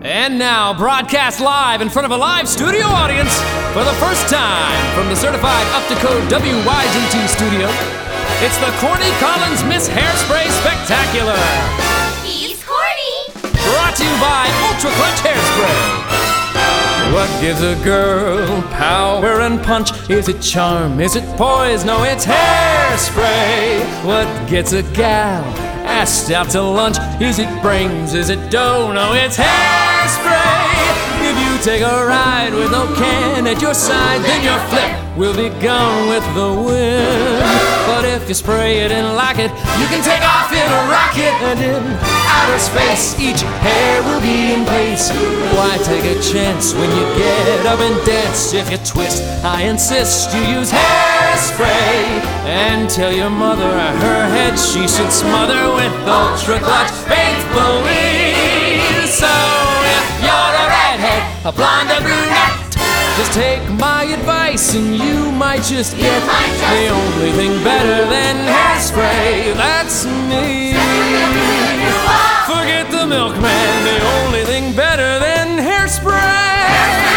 And now, broadcast live in front of a live studio audience for the first time from the certified up-to-code WYGT studio, it's the Corny Collins Miss Hairspray Spectacular. He's corny. Brought to you by Ultra Clutch Hairspray. What gives a girl power and punch? Is it charm? Is it poise? No, it's hairspray. What gets a gal asked out to lunch? Is it brains? Is it dough? No, it's hairspray. If you take a ride with no can at your side, then your flip will be gone with the wind. But if you spray it and like it, you can take off in a rocket. And in outer space, each hair will be in place. Why take a chance when you get up and dance? If you twist, I insist you use hairspray. And tell your mother her head she should smother with Ultra Clutch faithfully. So if you're a redhead, a blonde, a brunette, just take my advice and you might just get the only thing better than hairspray. That's me. Forget the milkman, the only thing better than hairspray.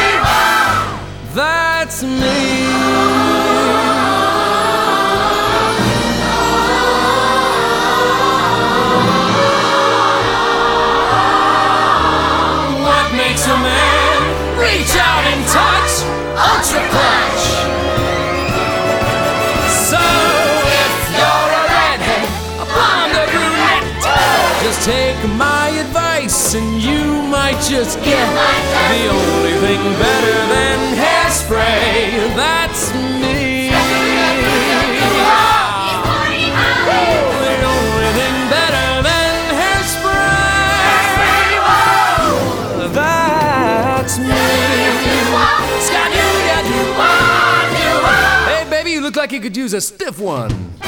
That's me. What makes a man reach out and touch? Ultra Clutch. So if you're a redhead, a blonde, a brunette, just take my advice and you might just get the only thing better than hairspray. That's me. The only thing better than hairspray. That's me. Hey baby, you look like you could use a stiff one.